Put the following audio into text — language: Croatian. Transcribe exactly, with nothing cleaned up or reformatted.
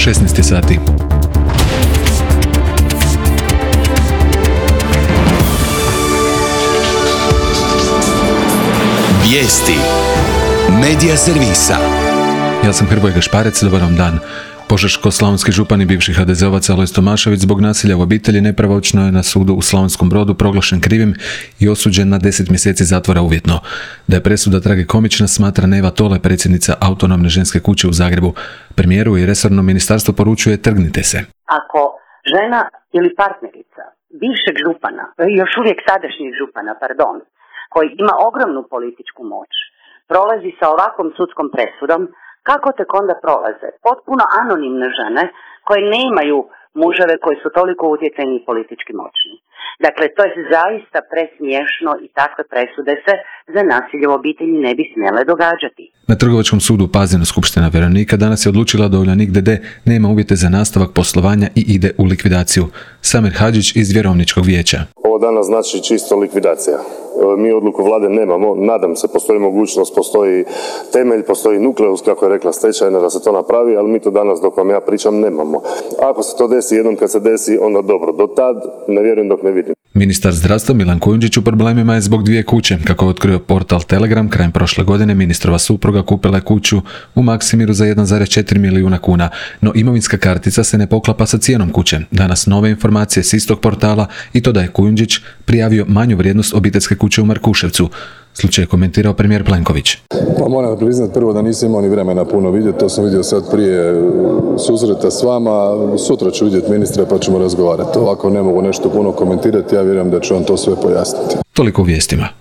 šesnaest sati. Vijesti Medija servisa. Ja sam Hrvoje Gašparec, dobar vam dan. Požeško-slavonski župan i bivši ha de ze ovac Alojz Tomašević zbog nasilja u obitelji nepravomoćno je na sudu u Slavonskom Brodu proglašen krivim i osuđen na deset mjeseci zatvora uvjetno. Da je presuda tragikomična smatra Neva Tole, predsjednica Autonomne ženske kuće u Zagrebu. Premijeru i resorno ministarstvo poručuje trgnite se. Ako žena ili partnerica bivšeg župana, još uvijek sadašnjeg župana, pardon, koji ima ogromnu političku moć, prolazi sa ovakvom sudskom presudom, kako tek onda prolaze potpuno anonimne žene koje nemaju muževe koji su toliko utjecajni i politički moćni. Dakle, to je zaista presmiješno i takve presude se za nasilje u obitelji ne bi smjele događati. Na Trgovačkom sudu u Pazinu skupština vjerovnika danas je odlučila da Uljanik de de nema uvjete za nastavak poslovanja i ide u likvidaciju. Samir Hadžić iz Vjerovničkog vijeća. Ovo danas znači čisto likvidacija. Mi odluku vlade nemamo, nadam se postoji mogućnost, postoji temelj, postoji nukleus, kako je rekla stečajna, da se to napravi, ali mi to danas dok vam ja pričam nemamo. Ako se to desi jednom kad se desi, onda dobro. Do tad ne vjerujem dok ne vidim. Ministar zdravstva Milan Kujundžić u problemima je zbog dvije kuće. Kako je otkrio portal Telegram, krajem prošle godine ministrova supruga kupila je kuću u Maksimiru za jedan zarez četiri milijuna kuna, no imovinska kartica se ne poklapa sa cijenom kuće. Danas nove informacije s istog portala i to da je Kujundžić prijavio manju vrijednost obiteljske kuće u Markuševcu. Slučaj je komentirao premijer Plenković. Pa moram priznati prvo da nisam imao ni vremena puno vidjeti, to sam vidio sad prije susreta s vama, sutra ću vidjeti ministra pa ćemo razgovarati. Ovako ne mogu nešto puno komentirati, ja vjerujem da će on to sve pojasniti. Toliko u vijestima.